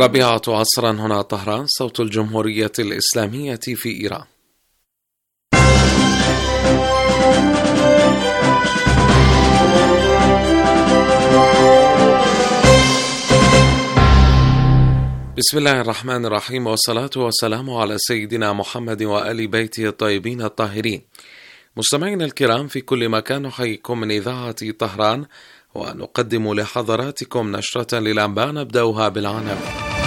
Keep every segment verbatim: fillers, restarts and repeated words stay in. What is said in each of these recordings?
الرابعة عصرا هنا طهران، صوت الجمهورية الإسلامية في إيران. بسم الله الرحمن الرحيم، والصلاة والسلام على سيدنا محمد وآل بيته الطيبين الطاهرين. مستمعينا الكرام في كل مكان، نحييكم من إذاعة طهران ونقدم لحضراتكم نشرة للأنباء نبدأها بالعناوين.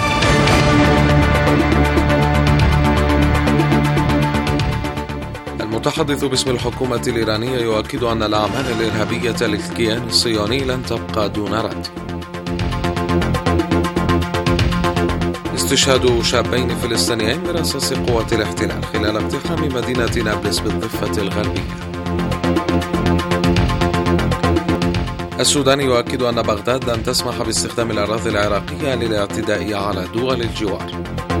المتحدث باسم الحكومة الإيرانية يؤكد أن الأعمال الإرهابية للكيان الصهيوني لن تبقى دون رد. استشهاد شابين فلسطينيين برصاص قوة الاحتلال خلال اقتحام مدينة نابلس بالضفة الغربية. السودان يؤكد أن بغداد لن تسمح باستخدام الأراضي العراقية للاعتداء على دول الجوار.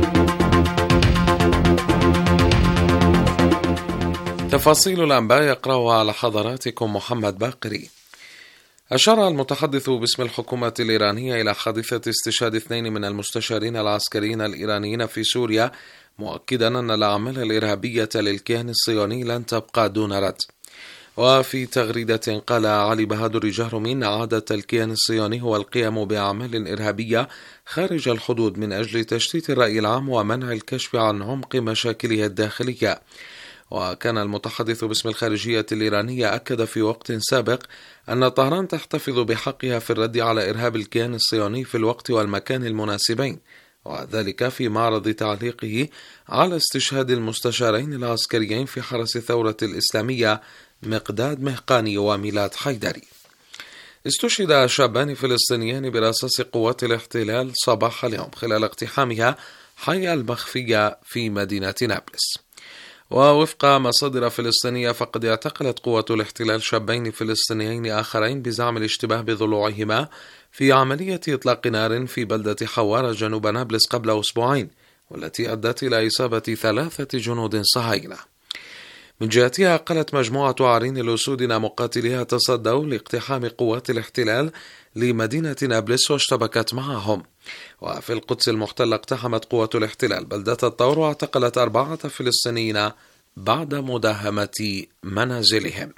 تفاصيل الأنباء يقرأها على حضراتكم محمد باقري. أشار المتحدث باسم الحكومة الإيرانية إلى حادثة استشهاد اثنين من المستشارين العسكريين الإيرانيين في سوريا، مؤكدا أن الأعمال الإرهابية للكيان الصهيوني لن تبقى دون رد. وفي تغريدة قال علي بهادر جهرمين: عادة الكيان الصهيوني هو القيام بأعمال إرهابية خارج الحدود من أجل تشتيت الرأي العام ومنع الكشف عن عمق مشاكله الداخلية. وكان المتحدث باسم الخارجية الإيرانية أكد في وقت سابق أن طهران تحتفظ بحقها في الرد على إرهاب الكيان الصهيوني في الوقت والمكان المناسبين، وذلك في معرض تعليقه على استشهاد المستشارين العسكريين في حرس الثورة الإسلامية مقداد مهقاني وميلاد حيدري. استشهد شابان فلسطينيان برصاص قوات الاحتلال صباح اليوم خلال اقتحامها حي المخفية في مدينة نابلس. ووفق مصادر فلسطينية فقد اعتقلت قوة الاحتلال شابين فلسطينيين آخرين بزعم الاشتباه بضلوعهما في عملية إطلاق نار في بلدة حوارة جنوب نابلس قبل أسبوعين، والتي أدت إلى إصابة ثلاثة جنود صهاينة. من جهتها قالت مجموعة عرين الأسود أن مقاتليها تصدوا لاقتحام قوات الاحتلال لمدينة نابلس واشتبكت معهم. وفي القدس المحتلة اقتحمت قوة الاحتلال بلدة الطور واعتقلت أربعة فلسطينيين بعد مداهمة منازلهم.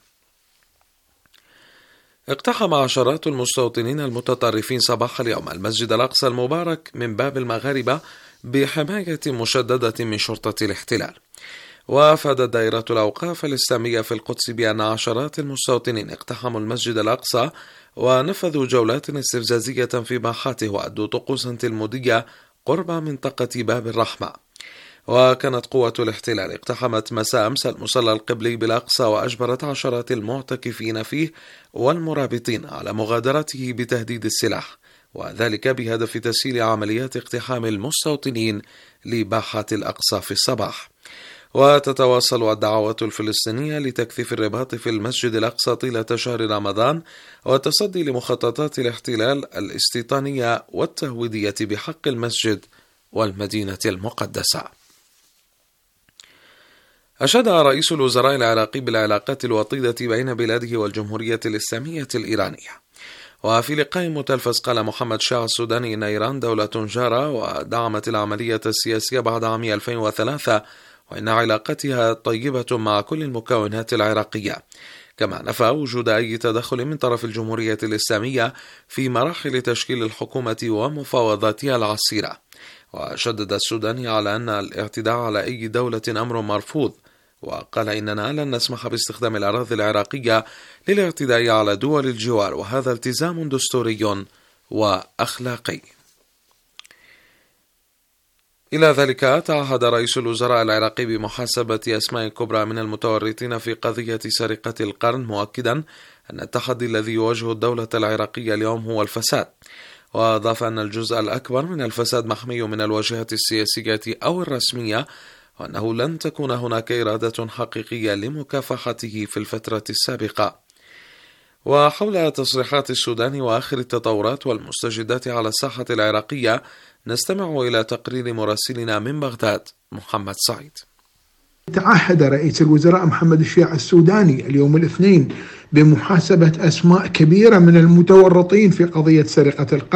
اقتحم عشرات المستوطنين المتطرفين صباح اليوم المسجد الأقصى المبارك من باب المغاربة بحماية مشددة من شرطة الاحتلال. وافادت دائرة الأوقاف الإسلامية في القدس بأن عشرات المستوطنين اقتحموا المسجد الأقصى ونفذوا جولات استفزازية في باحاته وأدوا طقوسا تلمودية قرب منطقة باب الرحمة. وكانت قوة الاحتلال اقتحمت مساء أمس المصلى القبلي بالأقصى وأجبرت عشرات المعتكفين فيه والمرابطين على مغادرته بتهديد السلاح، وذلك بهدف تسهيل عمليات اقتحام المستوطنين لباحات الأقصى في الصباح. وتتواصل الدعوات الفلسطينية لتكثيف الرباط في المسجد الأقصى طيلة شهر رمضان والتصدي لمخططات الاحتلال الاستيطانية والتهويدية بحق المسجد والمدينة المقدسة. أشاد رئيس الوزراء العراقي بالعلاقات الوطيدة بين بلاده والجمهورية الإسلامية الإيرانية. وفي لقاء متلفز قال محمد شاه السوداني إن إيران دولة جارة ودعمت العملية السياسية بعد عام ألفين وثلاثة، وإن علاقتها طيبة مع كل المكونات العراقية، كما نفى وجود أي تدخل من طرف الجمهورية الإسلامية في مراحل تشكيل الحكومة ومفاوضاتها العسيرة. وشدد السوداني على أن الاعتداء على أي دولة أمر مرفوض، وقال إننا لن نسمح باستخدام الأراضي العراقية للاعتداء على دول الجوار، وهذا التزام دستوري وأخلاقي. إلى ذلك تعهد رئيس الوزراء العراقي بمحاسبة أسماء كبرى من المتورطين في قضية سرقة القرن، مؤكدا أن التحدي الذي يواجه الدولة العراقية اليوم هو الفساد. وأضاف أن الجزء الأكبر من الفساد محمي من الواجهة السياسية أو الرسمية، وأنه لن تكون هناك إرادة حقيقية لمكافحته في الفترة السابقة. وحول تصريحات السودان وآخر التطورات والمستجدات على الساحة العراقية نستمع إلى تقرير مراسلنا من بغداد محمد سعيد. تعهد رئيس الوزراء محمد الشيع السوداني اليوم الاثنين بمحاسبة أسماء كبيرة من المتورطين في قضية سرقة القرن،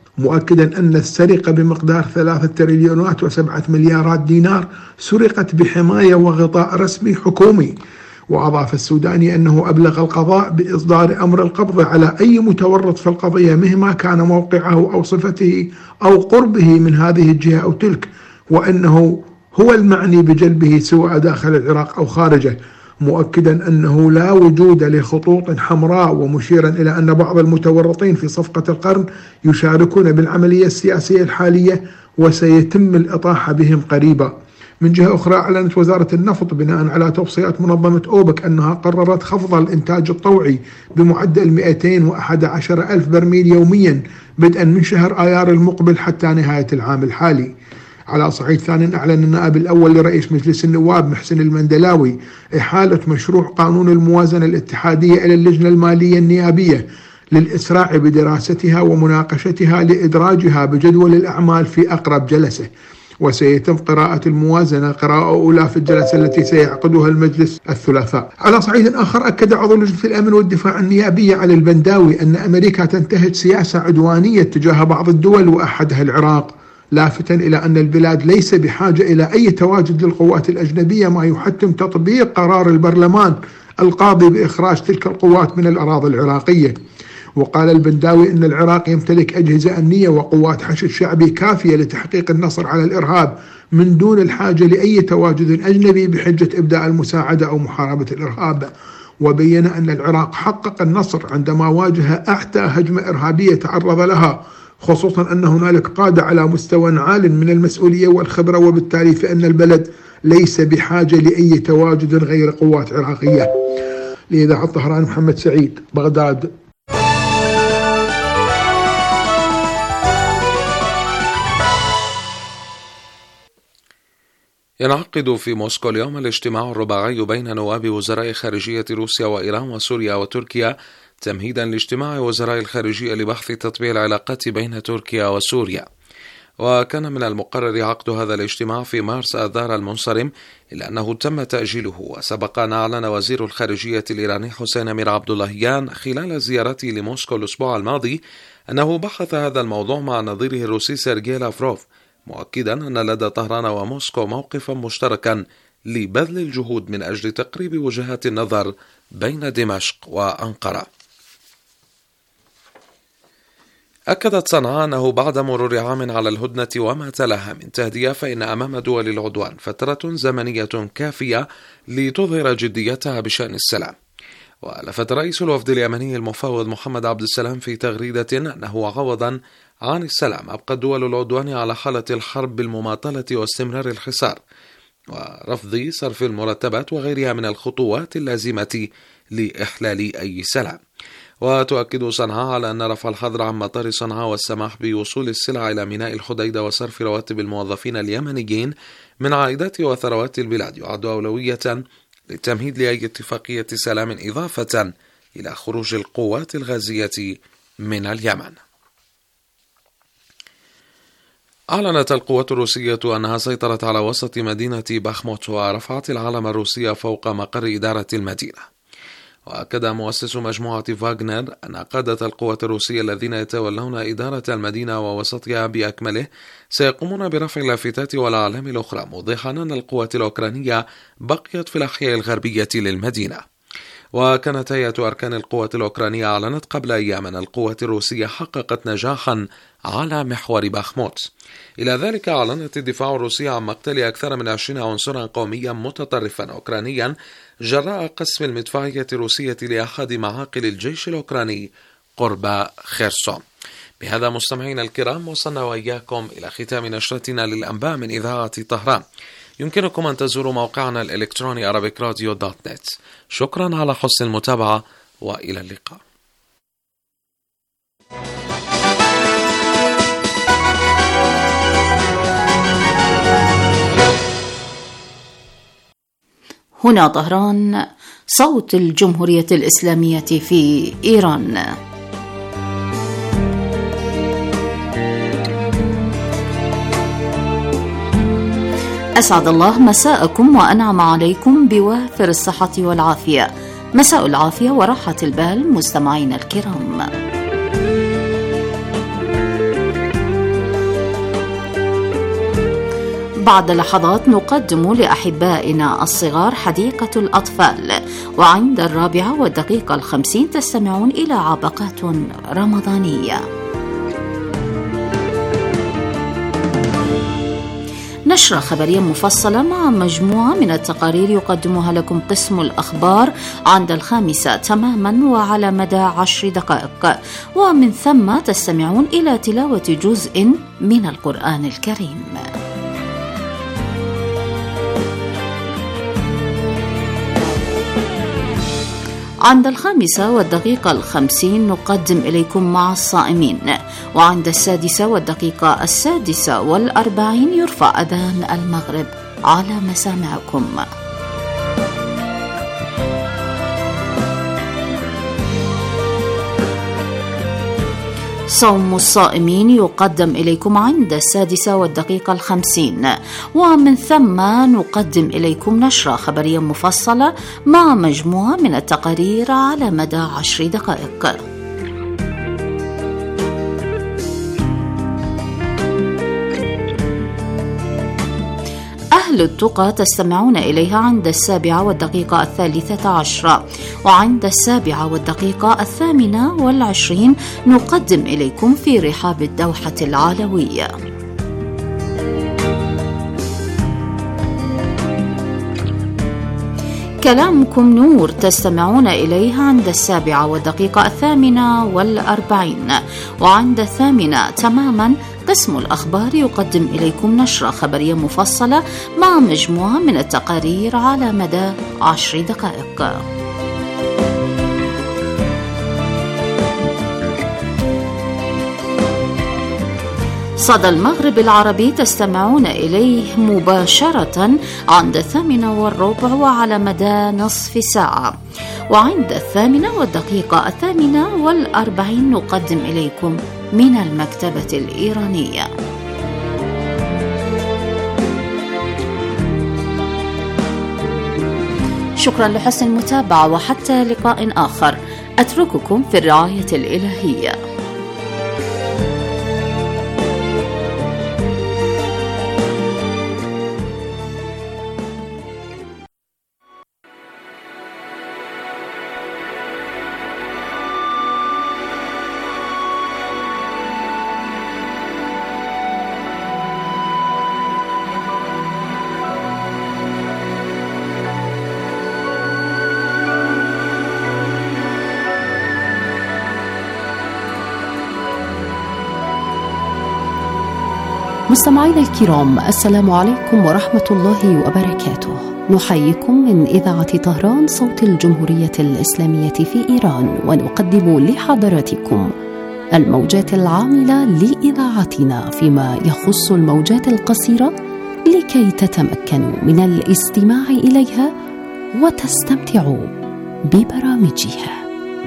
مؤكدا أن السرقة بمقدار ثلاثة تريليونات وسبعة مليارات دينار سرقت بحماية وغطاء رسمي حكومي. وأضاف السوداني أنه أبلغ القضاء بإصدار أمر القبض على أي متورط في القضية مهما كان موقعه أو صفته أو قربه من هذه الجهة أو تلك، وأنه هو المعني بجلبه سواء داخل العراق أو خارجه، مؤكدا أنه لا وجود لخطوط حمراء، ومشيرا إلى أن بعض المتورطين في صفقة القرن يشاركون بالعملية السياسية الحالية وسيتم الإطاحة بهم قريبا. من جهة أخرى، أعلنت وزارة النفط بناء على توصيات منظمة أوبك أنها قررت خفض الإنتاج الطوعي بمعدل مئتين وأحد عشر ألف برميل يوميا بدءا من شهر آيار المقبل حتى نهاية العام الحالي. على صعيد ثاني، أعلن النائب الأول لرئيس مجلس النواب محسن المندلاوي إحالة مشروع قانون الموازنة الاتحادية إلى اللجنة المالية النيابية للإسراع بدراستها ومناقشتها لإدراجها بجدول الأعمال في أقرب جلسة، وسيتم قراءة الموازنة قراءة أولى في الجلسة التي سيعقدها المجلس الثلاثاء. على صعيد آخر، أكد عضو لجنة الأمن والدفاع النيابية علي البنداوي أن أمريكا تنتهج سياسة عدوانية تجاه بعض الدول وأحدها العراق، لافتا إلى أن البلاد ليس بحاجة إلى أي تواجد للقوات الأجنبية، ما يحتم تطبيق قرار البرلمان القاضي بإخراج تلك القوات من الأراضي العراقية. وقال البنداوي أن العراق يمتلك أجهزة أمنية وقوات حشد شعبي كافية لتحقيق النصر على الإرهاب من دون الحاجة لأي تواجد أجنبي بحجة إبداء المساعدة أو محاربة الإرهاب. وبين أن العراق حقق النصر عندما واجه أعتى هجمة إرهابية تعرض لها، خصوصا أن هنالك قادة على مستوى عال من المسؤولية والخبرة، وبالتالي فإن البلد ليس بحاجة لأي تواجد غير قوات عراقية. لإذاعة طهران، محمد سعيد، بغداد. ينعقد في موسكو اليوم الاجتماع الرباعي بين نواب وزراء خارجية روسيا وإيران وسوريا وتركيا، تمهيدا لاجتماع وزراء الخارجية لبحث تطبيع العلاقات بين تركيا وسوريا. وكان من المقرر عقد هذا الاجتماع في مارس آذار المنصرم، إلا أنه تم تأجيله. وسبق أن أعلن وزير الخارجية الإيراني حسين أمير عبداللهيان خلال زيارته لموسكو الأسبوع الماضي أنه بحث هذا الموضوع مع نظيره الروسي سيرجي لافروف، مؤكدا أن لدى طهران وموسكو موقفا مشتركا لبذل الجهود من أجل تقريب وجهات النظر بين دمشق وأنقرة. أكدت صنعاء أنه بعد مرور عام على الهدنة وما تلاها من تهدئة، فإن أمام دول العدوان فترة زمنية كافية لتظهر جديتها بشأن السلام. ولفت رئيس الوفد اليمني المفوض محمد عبد السلام في تغريدة أنه عوضا عن السلام أبقى دول العدوان على حالة الحرب بالمماطلة واستمرار الحصار ورفض صرف المرتبات وغيرها من الخطوات اللازمة لإحلال أي سلام. وتؤكد صنعاء على أن رفع الحظر عن مطار صنعاء والسماح بوصول السلع إلى ميناء الحديدة وصرف رواتب الموظفين اليمنيين من عائدات وثروات البلاد يعد أولوية للتمهيد لأي اتفاقية سلام، إضافة إلى خروج القوات الغازية من اليمن. أعلنت القوات الروسية أنها سيطرت على وسط مدينة باخموت ورفعت العلم الروسي فوق مقر إدارة المدينة. وأكد مؤسس مجموعة فاغنر أن قادة القوات الروسية الذين يتولون إدارة المدينة ووسطها بأكمله سيقومون برفع اللافتات والأعلام الأخرى، موضحا أن القوات الأوكرانية بقيت في الأحياء الغربية للمدينة. وكانت هيئة أركان القوات الأوكرانية أعلنت قبل أيام أن القوات الروسية حققت نجاحا على محور باخموت. إلى ذلك، أعلنت الدفاع الروسي عن مقتل أكثر من عشرين عنصرا قوميا متطرفا أوكرانيا جراء قصف المدفعية الروسية لأحد معاقل الجيش الأوكراني قرب خيرسون. بهذا مستمعينا الكرام، وصلنا وإياكم إلى ختام نشرتنا للأنباء من إذاعة طهران. يمكنكم أن تزوروا موقعنا الإلكتروني أرابيك راديو دوت نت. شكرا على حسن المتابعة وإلى اللقاء. هنا طهران، صوت الجمهورية الإسلامية في إيران. أسعد الله مساءكم وأنعم عليكم بوافر الصحة والعافية. مساء العافية وراحة البال مستمعين الكرام. بعد لحظات نقدم لأحبائنا الصغار حديقة الأطفال، وعند الرابعة والدقيقة الخمسين تستمعون إلى عبقات رمضانية. نشرة خبرية مفصلة مع مجموعة من التقارير يقدمها لكم قسم الأخبار عند الخامسة تماما وعلى مدى عشر دقائق، ومن ثم تستمعون إلى تلاوة جزء من القرآن الكريم. عند الخامسة والدقيقة الخمسين نقدم إليكم مع الصائمين، وعند السادسة والدقيقة السادسة والأربعين يرفع أذان المغرب على مسامعكم. صوم الصائمين يقدم إليكم عند السادسة والدقيقة الخمسين، ومن ثم نقدم إليكم نشرة خبرية مفصلة مع مجموعة من التقارير على مدى عشر دقائق. أهل التقى تستمعون إليها عند السابعة والدقيقة الثالثة عشرة، وعند السابعة والدقيقة الثامنة والعشرين نقدم إليكم في رحاب الدوحة العلوية. كلامكم نور تستمعون إليها عند السابعة والدقيقة الثامنة والأربعين، وعند الثامنة تماما قسم الأخبار يقدم إليكم نشرة خبرية مفصلة مع مجموعة من التقارير على مدى عشر دقائق. صدى المغرب العربي تستمعون إليه مباشرة عند الثامنة والربع وعلى مدى نصف ساعة، وعند الثامنة والدقيقة الثامنة والأربعين نقدم إليكم من المكتبة الإيرانية. شكرا لحسن المتابعة، وحتى لقاء آخر أترككم في الرعاية الإلهية. مستمعينا الكرام، السلام عليكم ورحمة الله وبركاته. نحييكم من إذاعة طهران صوت الجمهورية الإسلامية في إيران، ونقدم لحضراتكم الموجات العاملة لإذاعتنا فيما يخص الموجات القصيرة لكي تتمكنوا من الاستماع إليها وتستمتعوا ببرامجها.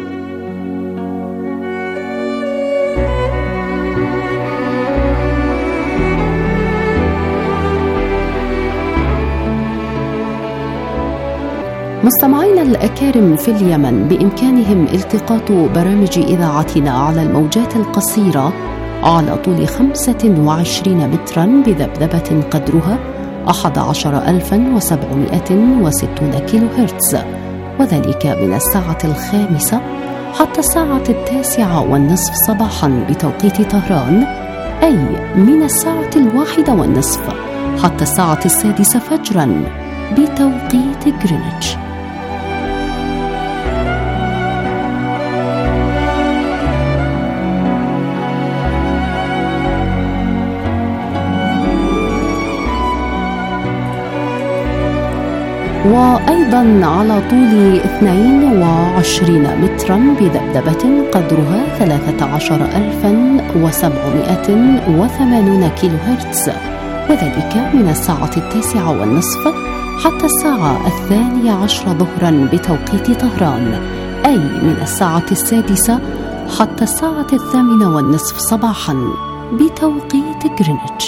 مستمعينا الأكارم في اليمن بإمكانهم التقاط برامج إذاعتنا على الموجات القصيرة على طول خمسة وعشرين مترا بذبذبة قدرها أحد عشر ألفا وسبعمائة وستون كيلو هرتز، وذلك من الساعة الخامسة حتى الساعة التاسعة والنصف صباحا بتوقيت طهران، أي من الساعة الواحدة والنصف حتى الساعة السادسة فجرا بتوقيت غرينتش. وأيضا على طول اثنين وعشرين مترا بذبذبة قدرها ثلاثة عشر ألفا وسبعمائة وثمانون كيلو هرتز، وذلك من الساعة التاسعة والنصف حتى الساعة الثانية عشر ظهرا بتوقيت طهران، أي من الساعة السادسة حتى الساعة الثامنة والنصف صباحا بتوقيت غرينتش.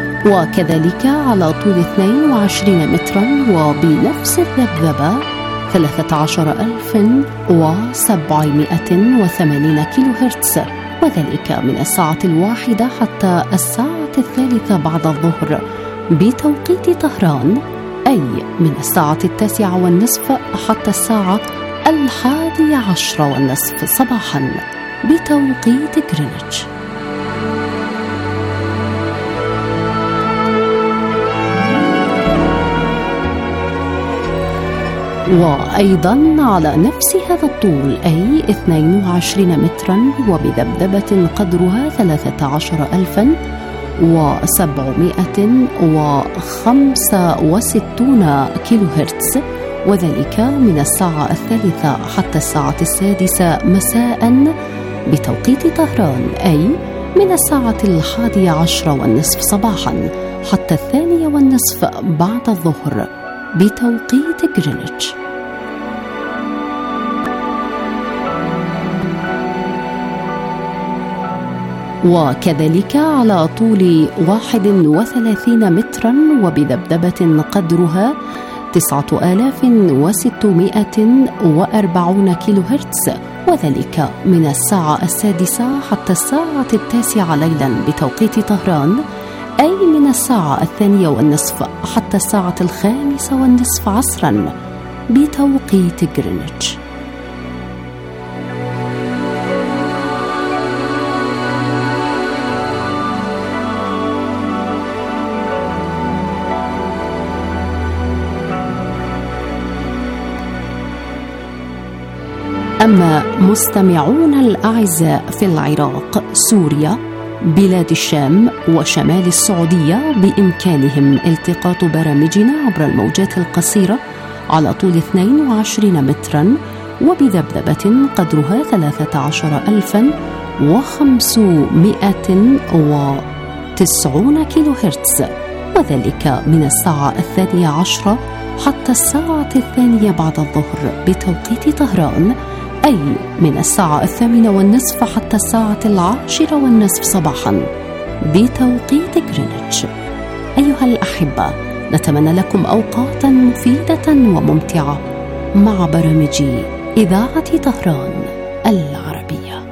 وكذلك على طول اثنين وعشرين مترا وبنفس الذبذبة ثلاثة عشر ألف وسبعمائة وثمانين كيلو هرتز، وذلك من الساعة الواحدة حتى الساعة الثالثة بعد الظهر بتوقيت طهران، أي من الساعة التاسعة والنصف حتى الساعة الحادية عشر والنصف صباحا بتوقيت غرينتش. وأيضا على نفس هذا الطول أي اثنين وعشرين مترا وبذبذبة قدرها ثلاثة عشر ألفا وسبعمائة وخمسة وستون كيلو هرتز، وذلك من الساعة الثالثة حتى الساعة السادسة مساء بتوقيت طهران، أي من الساعة الحادية عشر والنصف صباحا حتى الثانية والنصف بعد الظهر بتوقيت غرينتش. وكذلك على طول واحد وثلاثين مترا وبذبذبة قدرها تسعة آلاف وستمائة وأربعين كيلو هرتز، وذلك من الساعة السادسة حتى الساعة التاسعة ليلا بتوقيت طهران، أي من الساعة الثانية والنصف حتى الساعة الخامسة والنصف عصرا بتوقيت غرينتش. أما مستمعون الأعزاء في العراق، سوريا، بلاد الشام وشمال السعودية بإمكانهم التقاط برامجنا عبر الموجات القصيرة على طول اثنين وعشرين مترا وبذبذبة قدرها ثلاثة عشر ألفا وخمسمائة وتسعون كيلو هرتز، وذلك من الساعة الثانية عشرة حتى الساعة الثانية بعد الظهر بتوقيت طهران، أي من الساعة الثامنة والنصف حتى الساعة العاشرة والنصف صباحا بتوقيت غرينتش. أيها الأحبة، نتمنى لكم أوقاتا مفيدة وممتعة مع برامج إذاعة طهران العربية.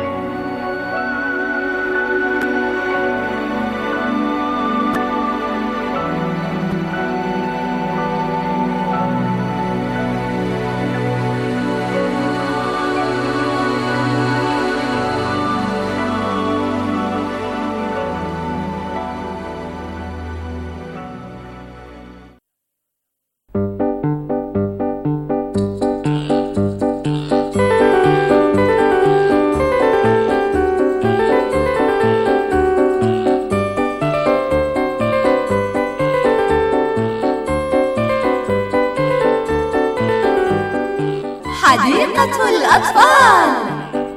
حديقة الأطفال.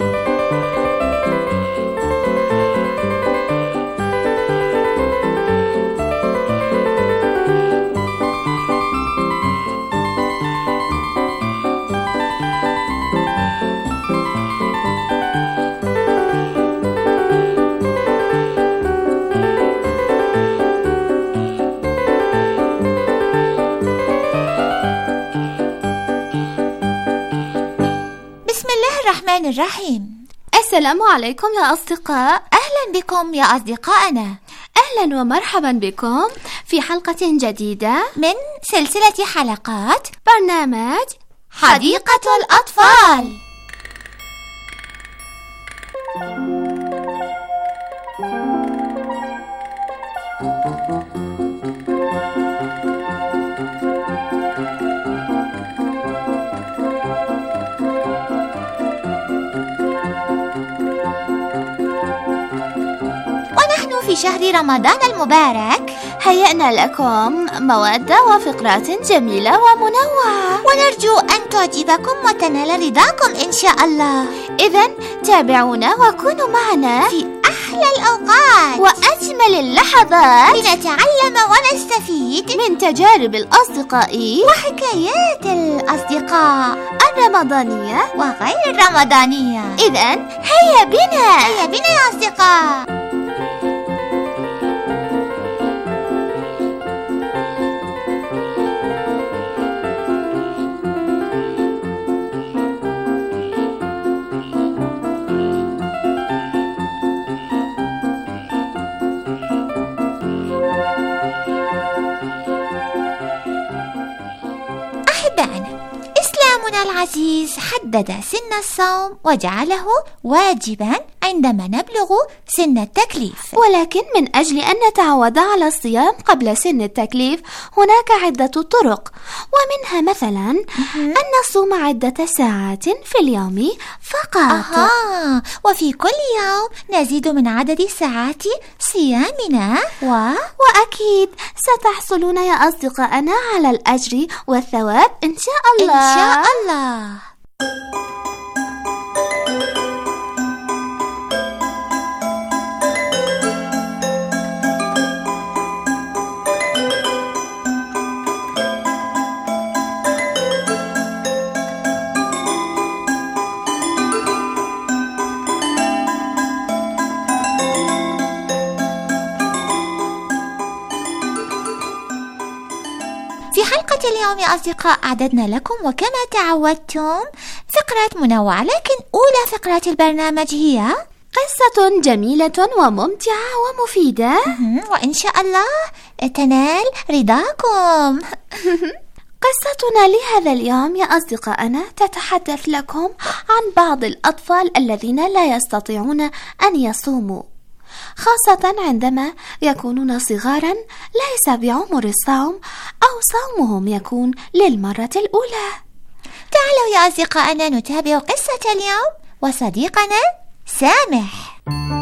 الرحيم. السلام عليكم يا أصدقاء. أهلا بكم يا أصدقائنا. أهلا ومرحبا بكم في حلقة جديدة من سلسلة حلقات برنامج حديقة الأطفال. في شهر رمضان المبارك هيأنا لكم مواد وفقرات جميلة ومنوعة، ونرجو أن تعجبكم وتنال رضاكم إن شاء الله. إذن تابعونا وكونوا معنا في أحلى الأوقات وأجمل اللحظات لنتعلم ونستفيد من تجارب الأصدقاء وحكايات الأصدقاء الرمضانية وغير الرمضانية. إذن هيا بنا هيا بنا يا أصدقاء. العزيز حدد سن الصوم وجعله واجبا عندما نبلغ سن التكليف، ولكن من أجل أن نتعود على الصيام قبل سن التكليف هناك عدة طرق، ومنها مثلا أن نصوم عدة ساعات في اليوم فقط. أها، وفي كل يوم نزيد من عدد ساعات صيامنا و... وأكيد ستحصلون يا أصدقائنا على الأجر والثواب إن شاء الله. إن شاء الله. في حلقة اليوم يا أصدقاء أعددنا لكم وكما تعودتم فقرات منوعة، لكن أولى فقرات البرنامج هي قصة جميلة وممتعة ومفيدة، وإن شاء الله تنال رضاكم. قصتنا لهذا اليوم يا أصدقائنا تتحدث لكم عن بعض الأطفال الذين لا يستطيعون أن يصوموا، خاصة عندما يكونون صغارا ليس بعمر الصوم أو صومهم يكون للمرة الأولى. تعالوا يا أصدقائنا نتابع قصة اليوم وصديقنا سامح.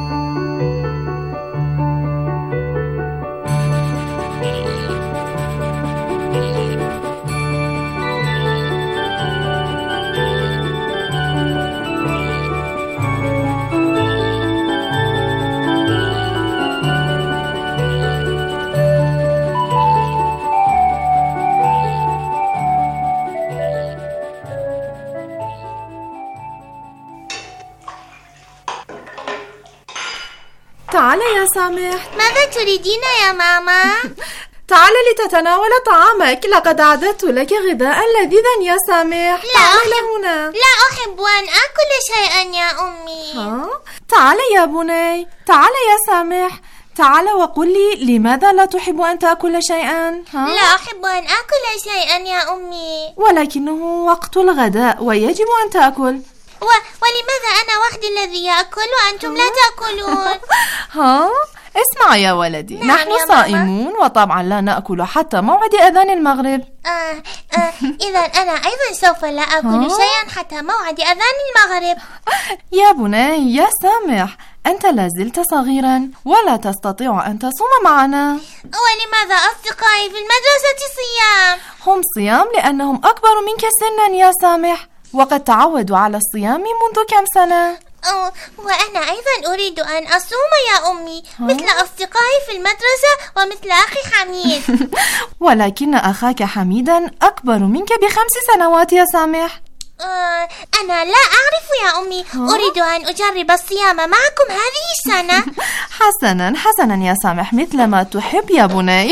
تعال يا سامح. ماذا تريدين يا ماما؟ تعال لتتناول طعامك، لقد أعددت لك غذاء لذيذا يا سامح. لا تعال أحب هنا. لا أحب أن أكل شيئا يا أمي. ها؟ تعال يا بني، تعال يا سامح، تعال وقل لي لماذا لا تحب أن تأكل شيئا؟ ها؟ لا أحب أن أكل شيئا يا أمي. ولكنه وقت الغداء ويجب أن تأكل. و... ولماذا أنا وحدي الذي يأكل وأنتم لا تأكلون؟ ها؟ اسمع يا ولدي، نعم نحن يا صائمون وطبعا لا نأكل حتى موعد أذان المغرب. آه آه إذا أنا أيضا سوف لا أكل شيئا حتى موعد أذان المغرب. يا بني يا سامح، أنت لازلت صغيرا ولا تستطيع أن تصوم معنا. ولماذا أصدقائي في المدرسة صيام؟ هم صيام لأنهم أكبر منك سنا يا سامح، وقد تعودوا على الصيام منذ كم سنة. أوه، وأنا أيضا أريد أن أصوم يا أمي مثل أصدقائي في المدرسة ومثل أخي حميد. ولكن أخاك حميدا أكبر منك بخمس سنوات يا سامح. آه، أنا لا أعرف يا أمي. أريد أن أجرب الصيام معكم هذه السنة. حسنا حسنا يا سامح، مثل ما تحب يا بني.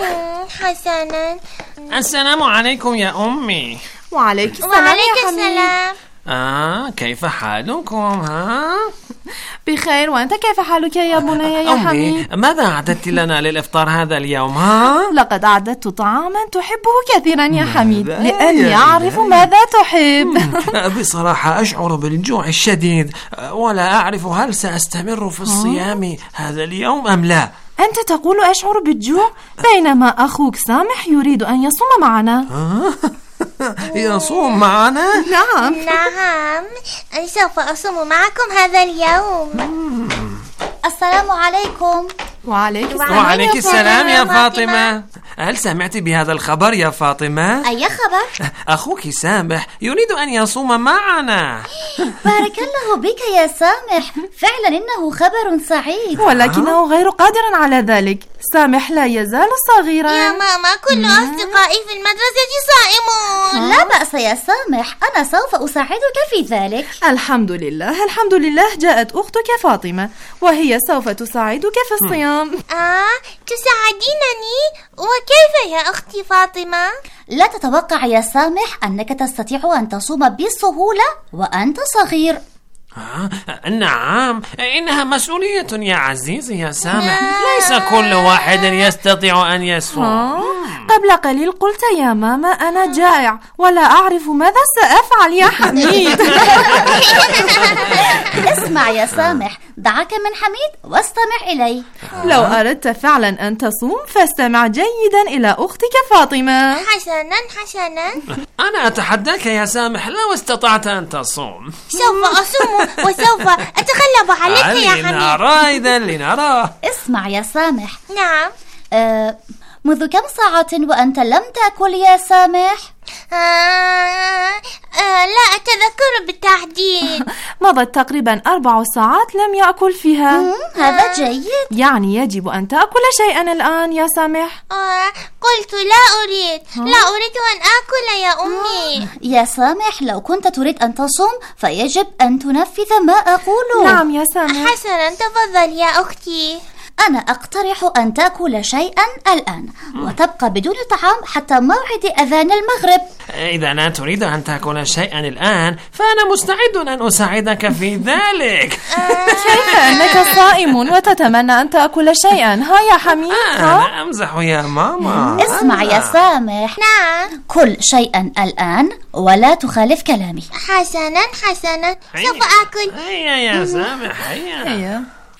حسنا. السلام عليكم يا أمي. وعليك السلام. وعليك السلام. آه كيف حالكم؟ ها؟ بخير، وأنت كيف حالك يا بني يا أمي حميد؟ ماذا أعددت لنا للإفطار هذا اليوم؟ ها؟ لقد أعددت طعاما تحبه كثيرا يا حميد، ماذا لأني يا أعرف إلهي؟ ماذا تحب. بصراحة أشعر بالجوع الشديد ولا أعرف هل سأستمر في الصيام هذا اليوم أم لا. أنت تقول أشعر بالجوع بينما أخوك سامح يريد أن يصوم معنا. يصوم معنا؟ نعم نعم، سوف أصوم معكم هذا اليوم. السلام عليكم. وعليك السلام. وعليك السلام يا فاطمة. هل سمعت بهذا الخبر يا فاطمة؟ أي خبر؟ أخوك سامح يريد أن يصوم معنا. بارك الله بك يا سامح، فعلا إنه خبر سعيد. ولكنه غير قادر على ذلك، سامح لا يزال صغيرا. يا ماما كل أصدقائي في المدرسة صائمون. لا بأس يا سامح، أنا سوف أساعدك في ذلك. الحمد لله الحمد لله، جاءت أختك فاطمة وهي سوف تساعدك في الصيام. آه، تساعدينني؟ وكيف يا أختي فاطمة؟ لا تتوقع يا سامح أنك تستطيع أن تصوم بسهولة وأنت صغير. آه، نعم، إنها مسؤولية يا عزيزي يا سامح. ليس كل واحد يستطيع أن يصوم. آه، قبل قليل قلت يا ماما أنا جائع ولا أعرف ماذا سأفعل يا حميد. اسمع يا سامح، دعك من حميد واستمع إلي. لو أردت فعلا أن تصوم فاستمع جيدا إلى أختك فاطمة. حسنا حسنا. أنا أتحداك يا سامح، لو استطعت أن تصوم سوف أصوم وسوف أتغلب عليك يا حميد. لنرى إذا لنرى. اسمع يا سامح. نعم. أه منذ كم ساعة وأنت لم تأكل يا سامح؟ آه آه لا أتذكر بالتحديد. مضت تقريبا أربع ساعات لم يأكل فيها. هذا جيد. يعني يجب أن تأكل شيئا الآن يا سامح. آه قلت لا أريد لا أريد أن أكل يا أمي. يا سامح، لو كنت تريد أن تصوم فيجب أن تنفذ ما أقوله. نعم يا سامح. حسنا تفضل يا أختي. أنا أقترح أن تأكل شيئا الآن وتبقى بدون طعام حتى موعد أذان المغرب. إذا لا تريد أن تأكل شيئا الآن فأنا مستعد أن أساعدك في ذلك. كيف أنك صائم وتتمنى أن تأكل شيئا؟ ها يا حميد. أنا أمزح يا ماما. اسمع يا سامح. نعم. كل شيئا الآن ولا تخالف كلامي. حسنا حسنا سوف أكل. هيا يا سامح هيا. هيا.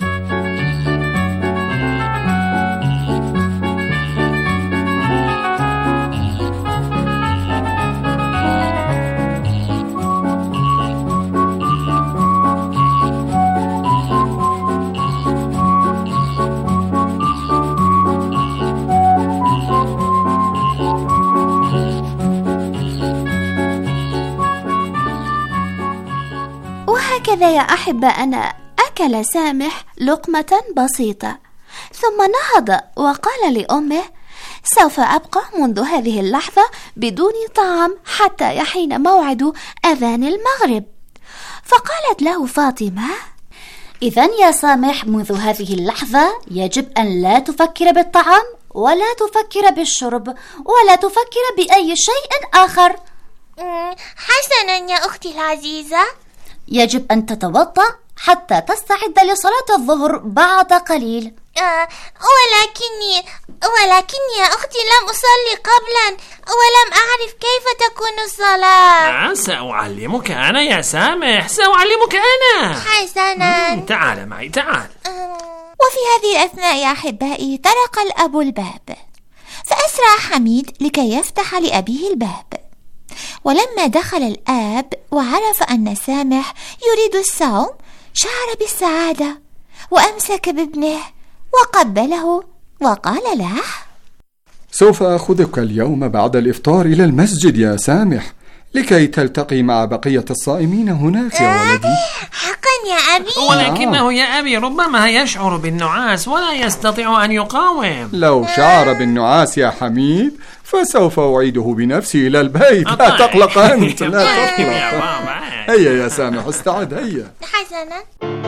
وهكذا يا أحبة أنا أكل سامح لقمة بسيطة ثم نهض وقال لأمه: سوف أبقى منذ هذه اللحظة بدون طعام حتى يحين موعد أذان المغرب. فقالت له فاطمة: إذن يا سامح، منذ هذه اللحظة يجب أن لا تفكر بالطعام ولا تفكر بالشرب ولا تفكر بأي شيء آخر. حسنا يا أختي العزيزة. يجب أن تتوضأ حتى تستعد لصلاة الظهر بعد قليل. آه ولكني ولكني يا أختي لم أصلي قبلا ولم أعرف كيف تكون الصلاة. آه سأعلمك أنا يا سامح، سأعلمك أنا. حسنا. تعال معي تعال. آه. وفي هذه الأثناء يا أحبائي طرق الأب الباب، فأسرع حميد لكي يفتح لأبيه الباب. ولما دخل الآب وعرف أن سامح يريد الصوم شعر بالسعادة وأمسك بابنه وقبله وقال له: سوف أخذك اليوم بعد الإفطار إلى المسجد يا سامح لكي تلتقي مع بقية الصائمين هناك يا ولدي. حقا يا أبي؟ ولكنه يا أبي ربما يشعر بالنعاس ولا يستطيع أن يقاوم. لو شعر بالنعاس يا حميد فسوف أعيده بنفسي إلى البيت. لا تقلق أنت، لا تقلق. هيا يا سامح استعد هيا. حسنا.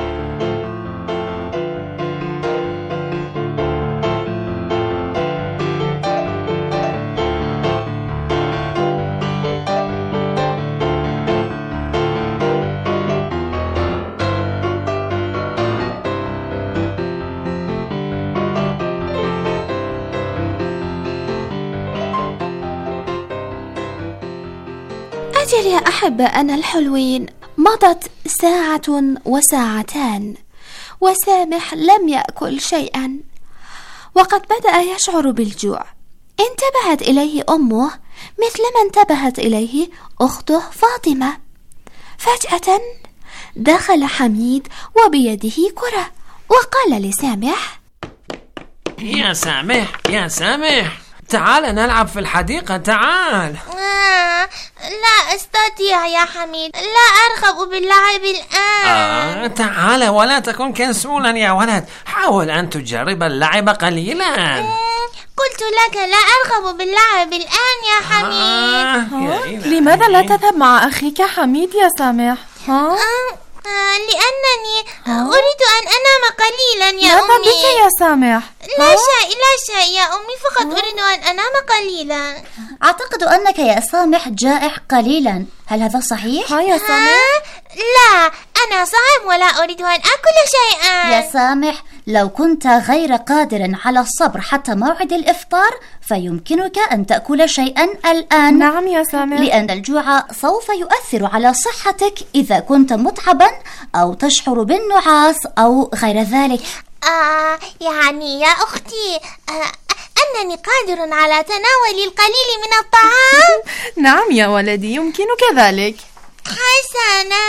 أجل يا أحبة أنا الحلوين، مضت ساعة وساعتان وسامح لم يأكل شيئا وقد بدأ يشعر بالجوع. انتبهت إليه أمه مثلما انتبهت إليه أخته فاطمة. فجأة دخل حميد وبيده كرة وقال لسامح: يا سامح يا سامح تعال نلعب في الحديقة، تعال. آه لا أستطيع يا حميد، لا أرغب باللعب الآن. آه تعال ولا تكن كسولا يا ولد، حاول أن تجرب اللعب قليلا. قلت لك لا أرغب باللعب الآن يا حميد. آه لماذا لا تذهب مع أخيك حميد يا سامح؟ ها؟ آه آه لأنني أريد أن أنام قليلا يا ماذا أمي. بك يا سامح؟ لا شيء لا شيء يا أمي، فقط أريد أن أنام قليلا. أعتقد أنك يا سامح جائع قليلا، هل هذا صحيح؟ ها يا سامح؟ لا أنا صائم ولا أريد أن أكل شيئا. يا سامح لو كنت غير قادر على الصبر حتى موعد الإفطار فيمكنك أن تأكل شيئا الآن. نعم يا سامح. لأن الجوع سوف يؤثر على صحتك إذا كنت متعبا أو تشعر بالنعاس أو غير ذلك. آه يعني يا أختي آه أنني قادر على تناول القليل من الطعام. نعم يا ولدي، يمكنك ذلك. حسنا.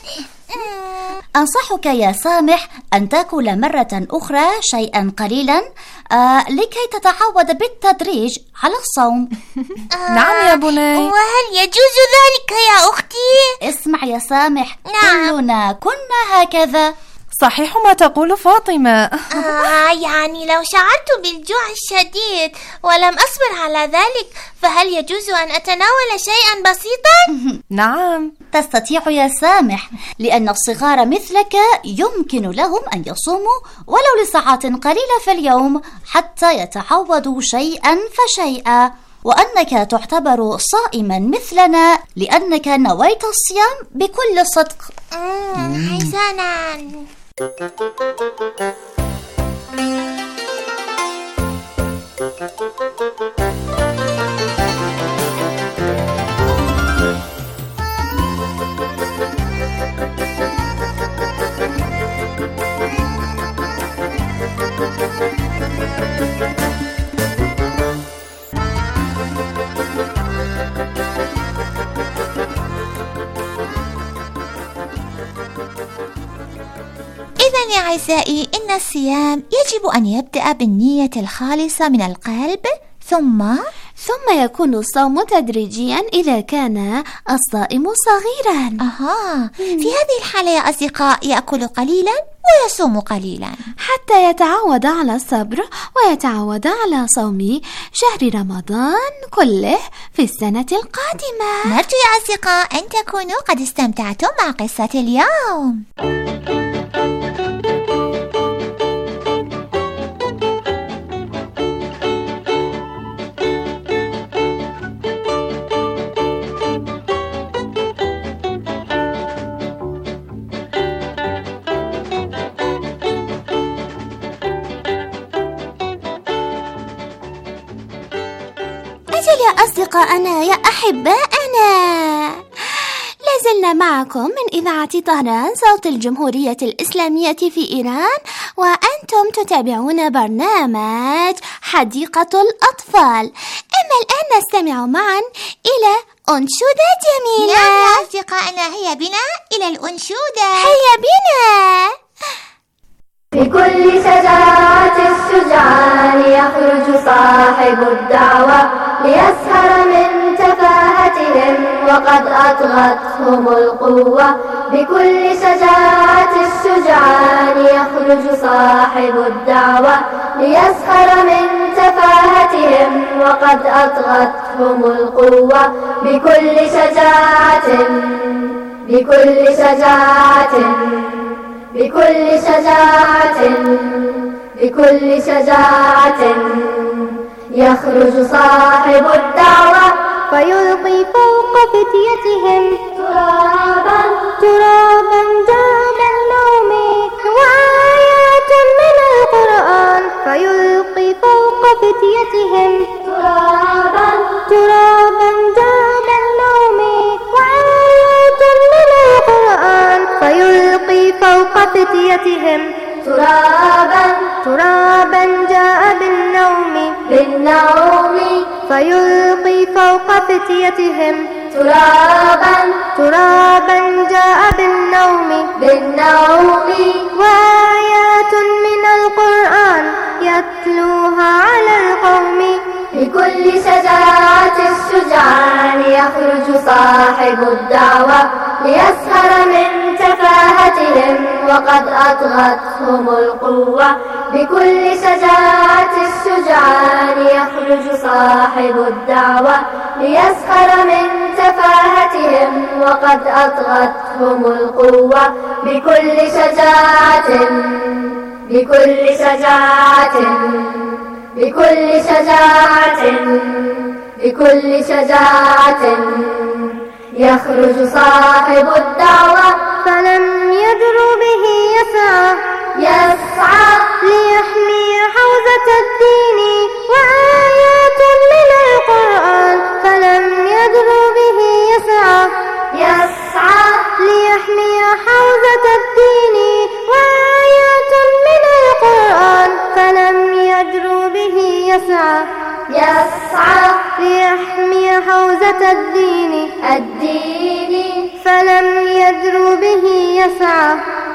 أنصحك يا سامح أن تأكل مرة أخرى شيئا قليلا آه لكي تتعود بالتدريج على الصوم. آه نعم يا بني. وهل يجوز ذلك يا أختي؟ اسمع يا سامح، نعم. كلنا كنا هكذا. صحيح ما تقول فاطمة. آه يعني لو شعرت بالجوع الشديد ولم أصبر على ذلك فهل يجوز أن أتناول شيئا بسيطا؟ نعم تستطيع يا سامح، لأن الصغار مثلك يمكن لهم أن يصوموا ولو لساعات قليلة في اليوم حتى يتعودوا شيئا فشيئا، وأنك تعتبر صائما مثلنا لأنك نويت الصيام بكل صدق. حسنا. إذن يا أعزائي، إن الصيام يجب أن يبدأ بالنية الخالصة من القلب، ثم ثم يكون الصوم تدريجيا إذا كان الصائم صغيرا. أها، في هذه الحالة يا أصدقاء يأكل قليلا ويصوم قليلا حتى يتعود على الصبر ويتعود على صوم شهر رمضان كله في السنة القادمة. نرجو يا أصدقاء أن تكونوا قد استمتعتم مع قصة اليوم. أجل يا أصدقائنا يا أحبائنا، لازلنا معكم من إذاعة طهران صوت الجمهورية الإسلامية في إيران، وأنتم تتابعون برنامج حديقة الأطفال. أما الآن نستمع معا إلى أنشودة جميلة. نعم يا أصدقائنا، هيا بنا إلى الأنشودة. هيا بنا. في كل شجاعة الشجعان يخرج صاحب الدعوة ليسهر من تفاهتهم وقد أطغتهم القوة. بكل شجاعة الشجعان يخرج صاحب الدعوة ليسهر من تفاهتهم وقد أطغتهم القوة. بكل شجاعة بكل شجاعة بكل شجاعة بكل شجاعة يخرج صاحب الدعوة فيلقي فوق فتيتهم ترابا ترابا دام النوم وآيات من القرآن. فيلقي فوق فتيتهم ترابا ترابا دام النوم وآيات من القرآن. فيلقي فوق فتيتهم ترابا ترابا جاء بالنوم بالنوم. فيلقي فوق فتيتهم ترابا ترابا جاء بالنوم بالنوم. وآيات من القرآن يتلوها على القوم. بكل شجاعة الشجعان يخرج صاحب الدعوة ليسهر من تفاهتهم وقد أطغتهم القوة. بكل شجاعة الشجعان يخرج صاحب الدعوة ليسهر من تفاهتهم وقد أطغتهم القوة. بكل شجاعة بكل شجاعة بكل شجاعة بكل شجاعة يخرج صاحب الدعوة فلم يدر به يسعى يسعى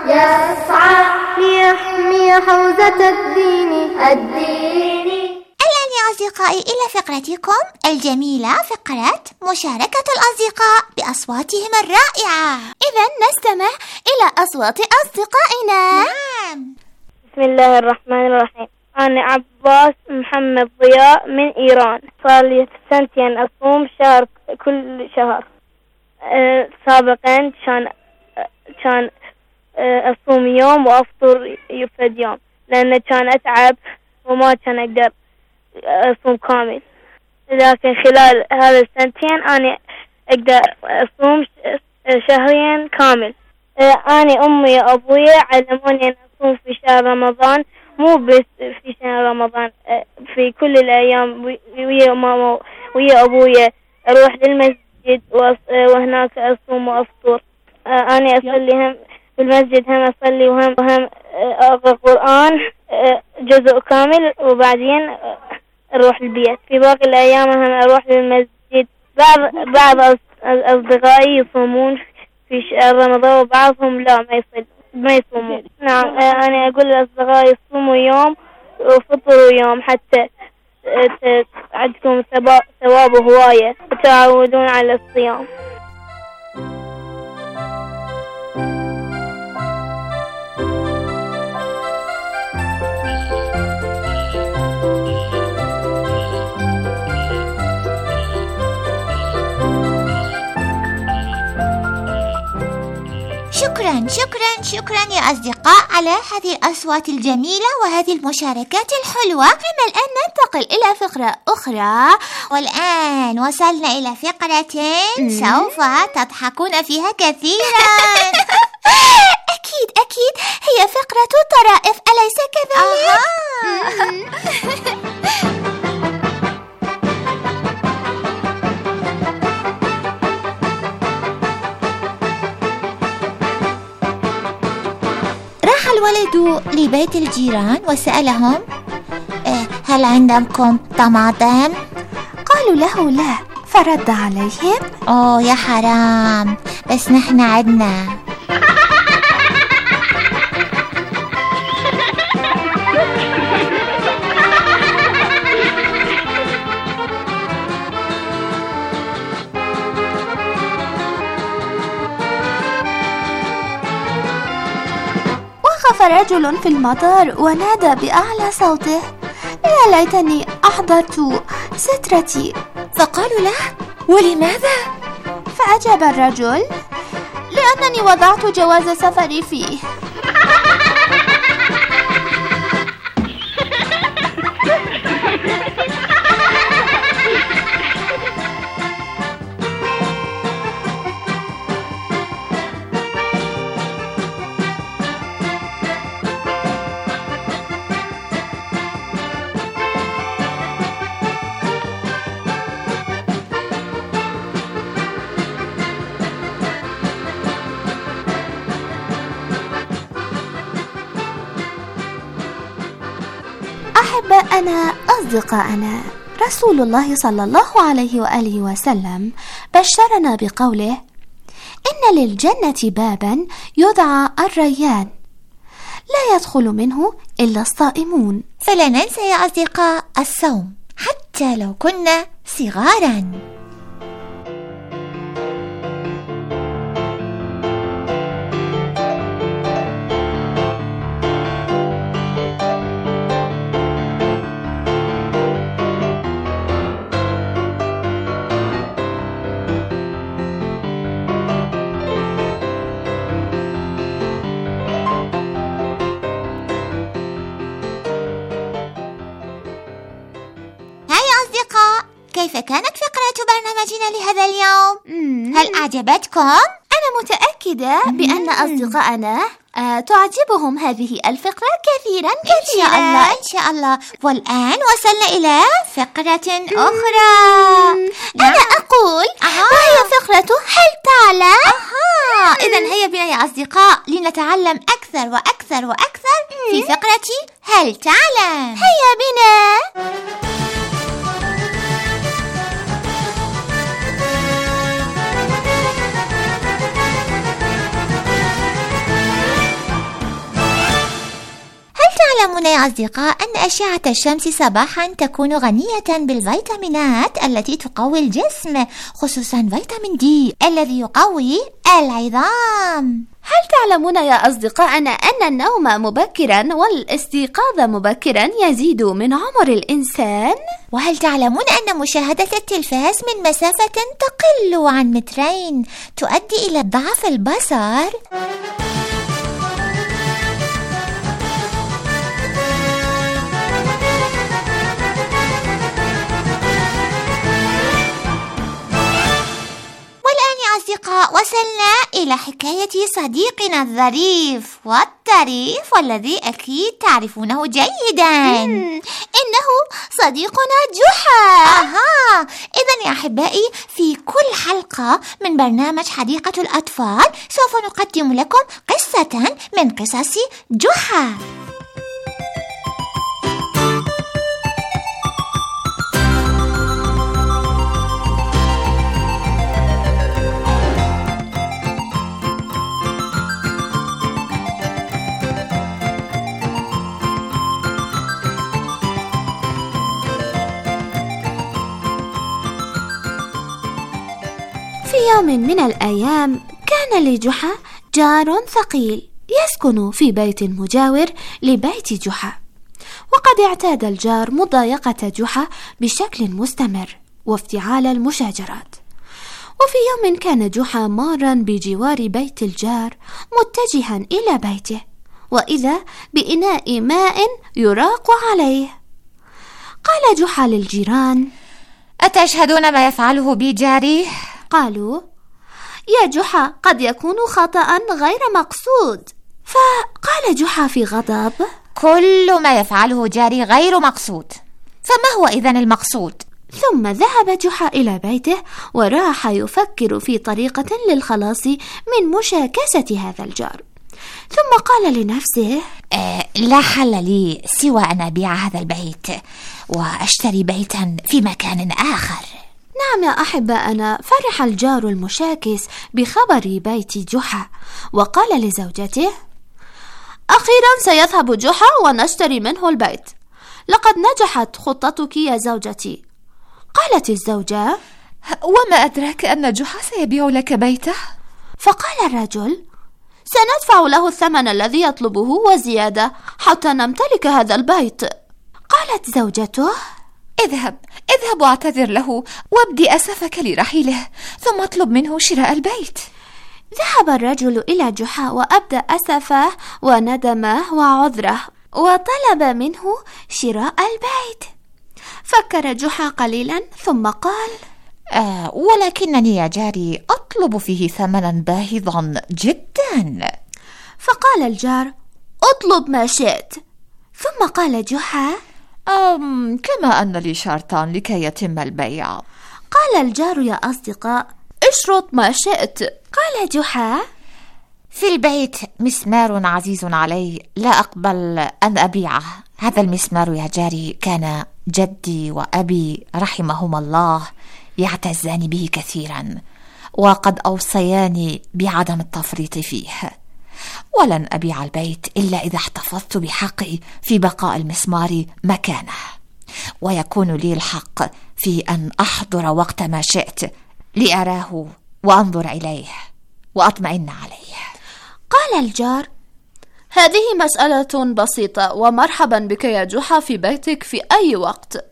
يسعى ليحمي حوزة الدين الدين. الآن يا أصدقائي إلى فقرتكم الجميلة، فقرة مشاركة الأصدقاء بأصواتهم الرائعة. إذن نستمع إلى أصوات أصدقائنا. نعم. بسم الله الرحمن الرحيم. أنا عباس محمد ضياء من إيران. صار لي سنتين أصوم شهر كل شهر. أه سابقا كان كان أه أصوم يوم وأفطر يفرد يوم، لأن كان أتعب وما كان أقدر أصوم كامل. لكن خلال هذا السنتين أنا أقدر أصوم شهرين كامل. أه أنا أمي وأبوي علموني أن أصوم في شهر رمضان، مو بس في شهر رمضان، في كل الأيام. ويا ماما ويا أبويا أروح للمسجد وهناك أصوم وأفطر. أنا أصلي هم بالمسجد، هم أصلي وهم وهم أقرأ القرآن جزء كامل، وبعدين أروح البيت. في باقي الأيام هم أروح للمسجد. بعض بعض أصدقائي يصومون في شهر رمضان وبعضهم لا ما يصلي ما يصومون. نعم، أنا أقول للأصدقاء يصوموا يوم وفطروا يوم حتى عندكم ثواب هواية وتعودون على الصيام. شكرا شكرا شكرا يا أصدقاء على هذه الأصوات الجميلة وهذه المشاركات الحلوة. أما الآن ننتقل إلى فقرة أخرى، والآن وصلنا إلى فقرة سوف تضحكون فيها كثيرا. أكيد أكيد هي فقرة الطرائف، أليس كذلك؟ الولد لبيت الجيران وسألهم: هل عندكم طماطم؟ قالوا له لا، فرد عليهم: أوه يا حرام، بس نحن عدنا. وقف رجل في المطار ونادى بأعلى صوته: يا ليتني أحضرت سترتي. فقالوا له: ولماذا؟ فأجاب الرجل: لأنني وضعت جواز سفري فيه. أحباءنا أصدقائنا، رسول الله صلى الله عليه وآله وسلم بشرنا بقوله: إن للجنة بابا يدعى الريان، لا يدخل منه إلا الصائمون. فلا ننسى يا أصدقاء الصوم حتى لو كنا صغارا. كيف كانت فقرة برنامجنا لهذا اليوم؟ مم. هل أعجبتكم؟ أنا متأكدة مم. بأن أصدقائنا آه تعجبهم هذه الفقرة كثيرا كثيرا. إن شاء الله إن شاء الله. والآن وصلنا إلى فقرة أخرى. أنا نعم. أقول أها. وهي فقرة هل تعلم؟ أها. إذن هيا بنا يا أصدقاء لنتعلم أكثر وأكثر وأكثر مم. في فقرة هل تعلم. هيا بنا. تعلمون يا أصدقاء أن أشعة الشمس صباحا تكون غنية بالفيتامينات التي تقوي الجسم، خصوصا فيتامين دي الذي يقوي العظام. هل تعلمون يا أصدقائنا أن النوم مبكرا والاستيقاظ مبكرا يزيد من عمر الإنسان؟ وهل تعلمون أن مشاهدة التلفاز من مسافة تقل عن مترين تؤدي إلى ضعف البصر؟ أصدقاء، وصلنا إلى حكاية صديقنا الظريف والطريف والذي أكيد تعرفونه جيدا. إنه صديقنا جحا. أها، إذن يا أحبائي في كل حلقة من برنامج حديقة الأطفال سوف نقدم لكم قصة من قصص جحا. في يوم من الأيام كان لجحا جار ثقيل يسكن في بيت مجاور لبيت جحا، وقد اعتاد الجار مضايقة جحا بشكل مستمر وافتعال المشاجرات. وفي يوم كان جحا مارا بجوار بيت الجار متجها إلى بيته، وإذا بإناء ماء يراق عليه. قال جحا للجيران: أتشهدون ما يفعله بي جاري؟ قالوا: يا جحا قد يكون خطأ غير مقصود. فقال جحا في غضب: كل ما يفعله جاري غير مقصود، فما هو إذن المقصود؟ ثم ذهب جحا إلى بيته وراح يفكر في طريقة للخلاص من مشاكسة هذا الجار. ثم قال لنفسه: آه لا حل لي سوى أن أبيع هذا البيت وأشتري بيتا في مكان آخر. نعم يا أحبائنا، فرح الجار المشاكس بخبر بيت جحا وقال لزوجته: أخيرا سيذهب جحا ونشتري منه البيت، لقد نجحت خطتك يا زوجتي. قالت الزوجة: وما أدراك أن جحا سيبيع لك بيته؟ فقال الرجل: سندفع له الثمن الذي يطلبه وزيادة حتى نمتلك هذا البيت. قالت زوجته: اذهب اذهب واعتذر له وابدي أسفك لرحيله، ثم اطلب منه شراء البيت. ذهب الرجل إلى جحا وأبدى أسفه وندمه وعذره وطلب منه شراء البيت. فكر جحا قليلا ثم قال: آه ولكنني يا جاري أطلب فيه ثمنا باهظا جدا. فقال الجار: اطلب ما شئت. ثم قال جحا: أم كما أن لي شرطان لكي يتم البيع. قال الجار: يا أصدقاء اشرط ما شئت. قال جحا: في البيت مسمار عزيز علي لا أقبل أن أبيعه. هذا المسمار يا جاري كان جدي وأبي رحمهما الله يعتزان به كثيرا، وقد أوصياني بعدم التفريط فيه، ولن أبيع البيت إلا إذا احتفظت بحقي في بقاء المسمار مكانه، ويكون لي الحق في أن أحضر وقت ما شئت لأراه وأنظر إليه وأطمئن عليه. قال الجار: هذه مسألة بسيطة، ومرحبا بك يا جحا في بيتك في أي وقت.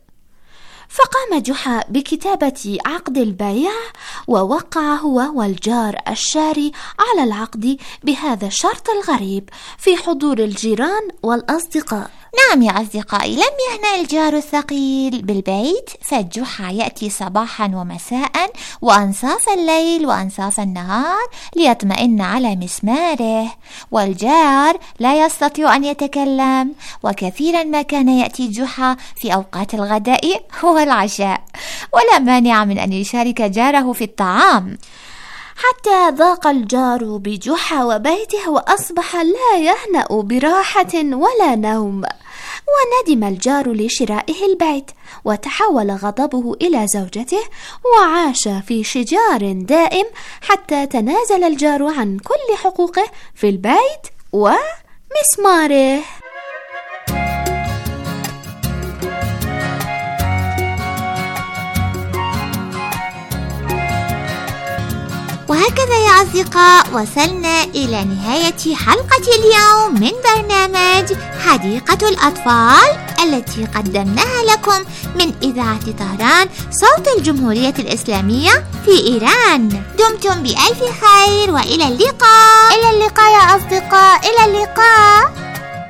فقام جحا بكتابة عقد البيع ووقع هو والجار الشاري على العقد بهذا الشرط الغريب في حضور الجيران والأصدقاء. نعم يا أصدقائي، لم يهنأ الجار الثقيل بالبيت، فجحا يأتي صباحا ومساء وأنصاف الليل وأنصاف النهار ليطمئن على مسماره، والجار لا يستطيع أن يتكلم، وكثيرا ما كان يأتي جحا في أوقات الغداء والعشاء، ولا مانع من أن يشارك جاره في الطعام، حتى ضاق الجار بجحا وبيته وأصبح لا يهنأ براحة ولا نوم. وندم الجار لشرائه البيت، وتحول غضبه إلى زوجته، وعاش في شجار دائم حتى تنازل الجار عن كل حقوقه في البيت ومسماره. وهكذا يا أصدقاء وصلنا إلى نهاية حلقة اليوم من برنامج حديقة الأطفال التي قدمناها لكم من إذاعة طهران صوت الجمهورية الإسلامية في إيران. دمتم بألف خير وإلى اللقاء. إلى اللقاء يا أصدقاء، إلى اللقاء.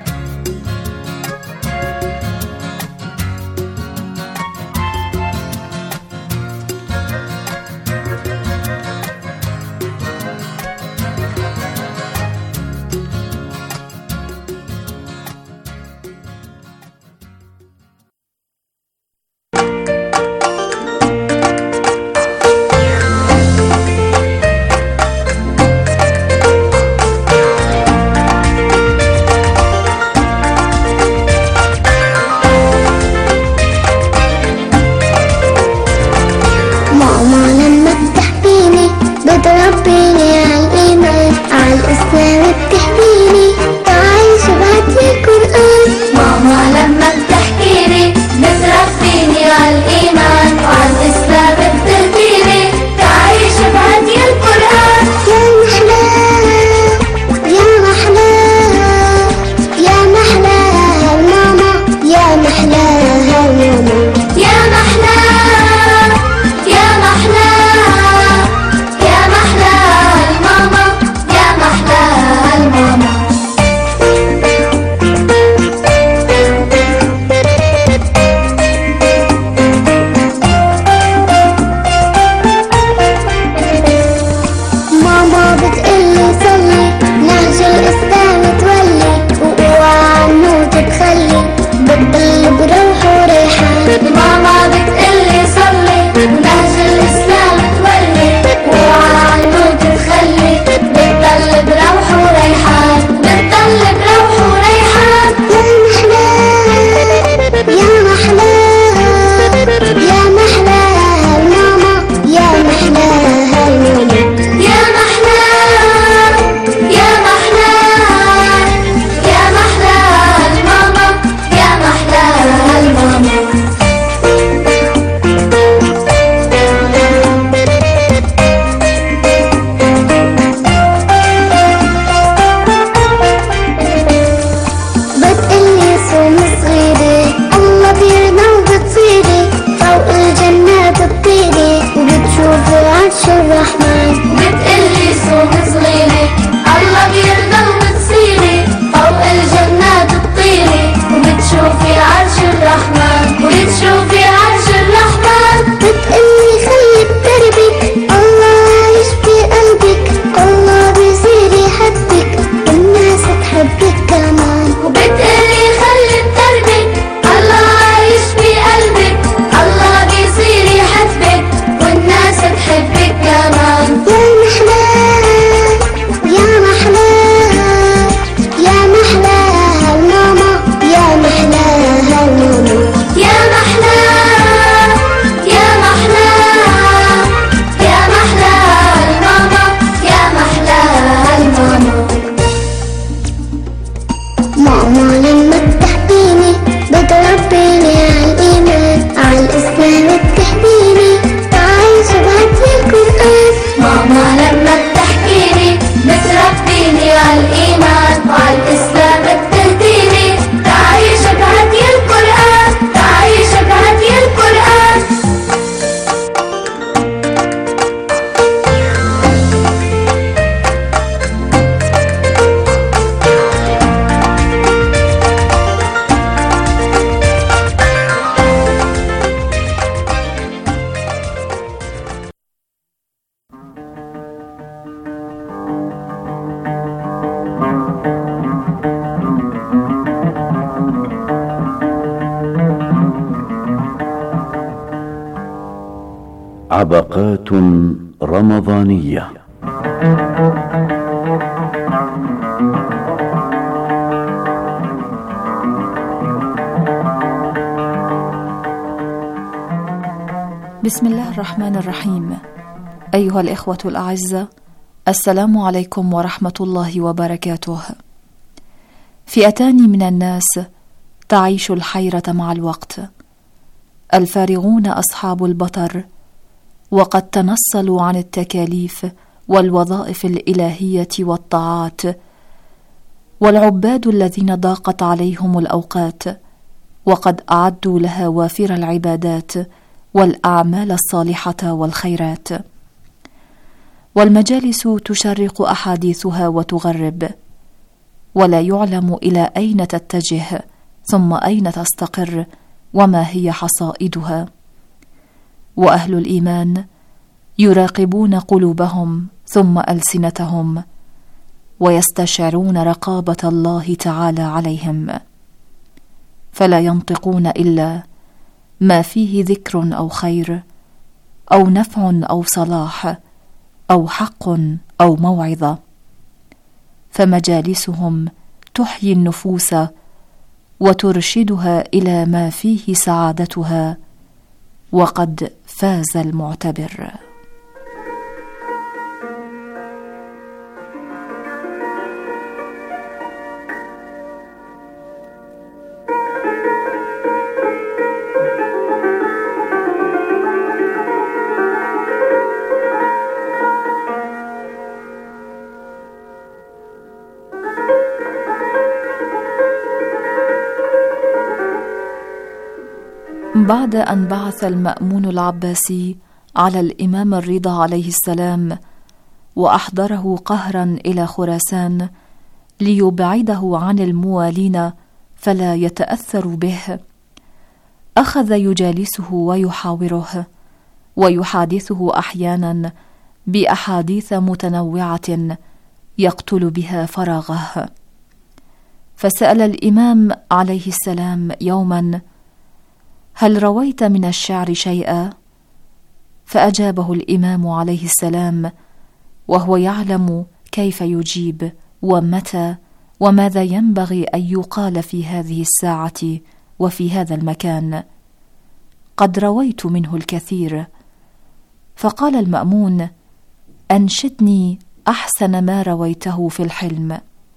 عبقات رمضانية. بسم الله الرحمن الرحيم. أيها الإخوة الأعزاء، السلام عليكم ورحمة الله وبركاته. فئتان من الناس تعيش الحيرة مع الوقت: الفارغون أصحاب البطر، وقد تنصلوا عن التكاليف والوظائف الإلهية والطاعات، والعباد الذين ضاقت عليهم الأوقات وقد أعدوا لها وافر العبادات والأعمال الصالحة والخيرات. والمجالس تشرق أحاديثها وتغرب، ولا يعلم إلى أين تتجه ثم أين تستقر وما هي حصائدها. وأهل الإيمان يراقبون قلوبهم ثم ألسنتهم، ويستشعرون رقابة الله تعالى عليهم، فلا ينطقون إلا ما فيه ذكر أو خير أو نفع أو صلاح أو حق أو موعظة، فمجالسهم تحيي النفوس وترشدها إلى ما فيه سعادتها، وقد فاز المعتبر. بعد أن بعث المأمون العباسي على الإمام الرضا عليه السلام وأحضره قهرا إلى خراسان ليبعده عن الموالين فلا يتأثر به، أخذ يجالسه ويحاوره ويحادثه أحيانا بأحاديث متنوعة يقتل بها فراغه. فسأل الإمام عليه السلام يوما: هل رويت من الشعر شيئا؟ فأجابه الإمام عليه السلام وهو يعلم كيف يجيب ومتى وماذا ينبغي أن يقال في هذه الساعة وفي هذا المكان: قد رويت منه الكثير. فقال المأمون: أنشدني أحسن ما رويته في الحلم.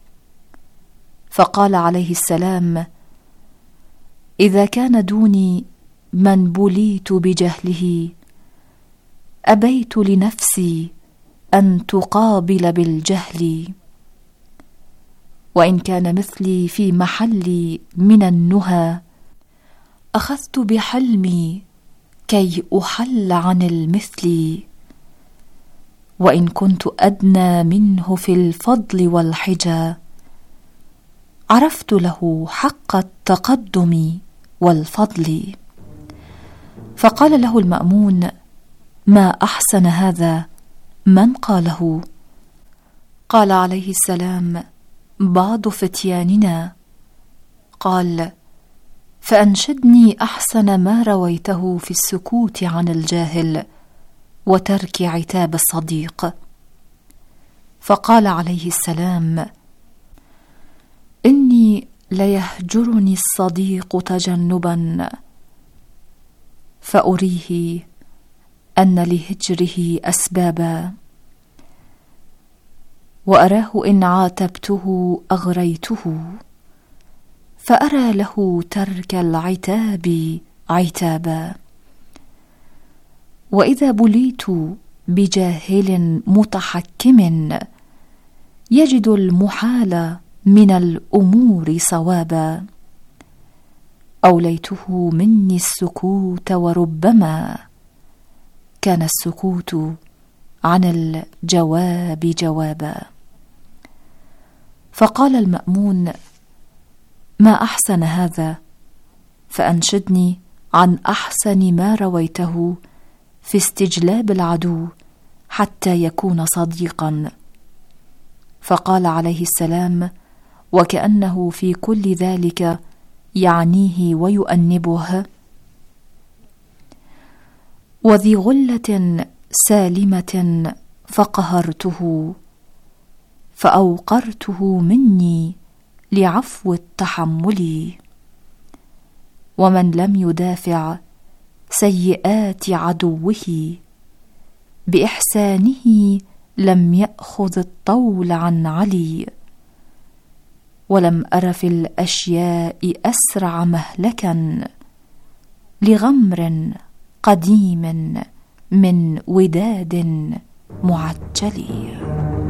فقال عليه السلام: إذا كان دوني من بليت بجهله أبيت لنفسي أن تقابل بالجهل، وإن كان مثلي في محلي من النهى أخذت بحلمي كي أحل عن المثل، وإن كنت أدنى منه في الفضل والحجى عرفت له حق التقدم والفضل. فقال له المأمون: ما أحسن هذا، من قاله؟ قال عليه السلام: بعض فتياننا. قال: فأنشدني أحسن ما رويته في السكوت عن الجاهل وترك عتاب الصديق. فقال عليه السلام: إني ليهجرني الصديق تجنبا فأريه أن لهجره أسبابا، وأراه إن عاتبته أغريته فأرى له ترك العتاب عتابا. وإذا بليت بجاهل متحكم يجد المحال من الأمور صوابا، أوليته مني السكوت وربما كان السكوت عن الجواب جوابا. فقال المأمون: ما أحسن هذا، فأنشدني عن أحسن ما رويته في استجلاب العدو حتى يكون صديقا. فقال عليه السلام وكأنه في كل ذلك يعنيه ويؤنبه: وذي غلة سالمة فقهرته فأوقرته مني لعفو التحمل، ومن لم يدافع سيئات عدوه بإحسانه لم يأخذ الطول عن علي، ولم أر في الأشياء أسرع مهلكا لغمر قديم من وداد معجلي.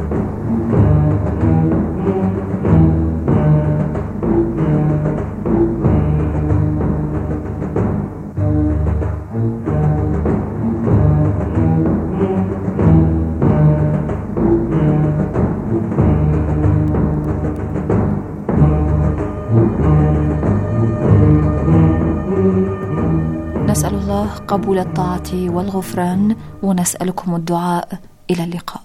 نسأل الله قبول الطاعة والغفران، ونسألكم الدعاء. إلى اللقاء.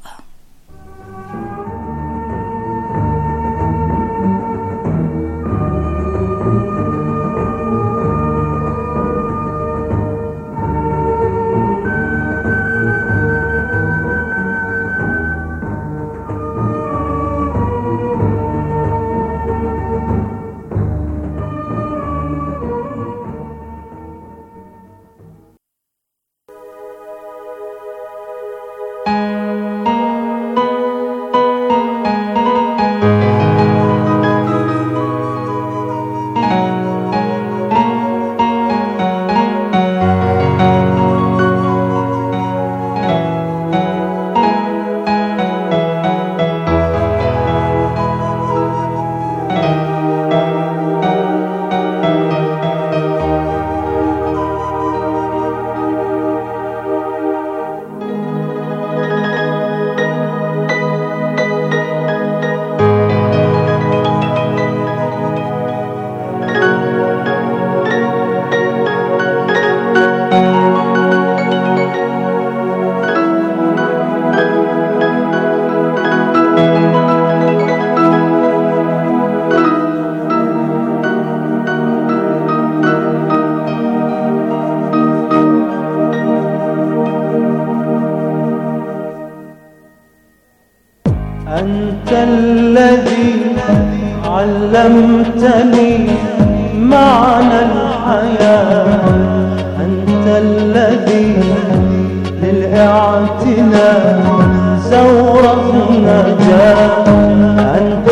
أنت الذي علمتني معنى الحياة، أنت الذي للاعتناء زور النجاة، أنت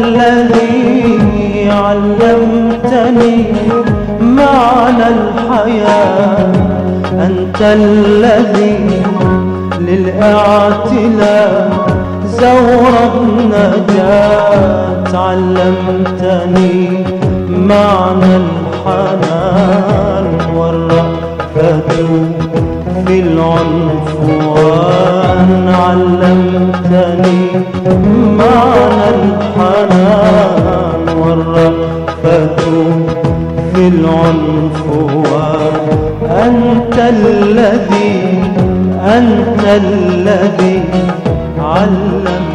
الذي علمتني معنى الحياة، أنت الذي للاعتناء زور النجاة، علمتني معنى الحنان والرأفة في العنفوان، علمتني معنى الحنان والرأفة في العنفوان، أنت الذي أنت الذي علم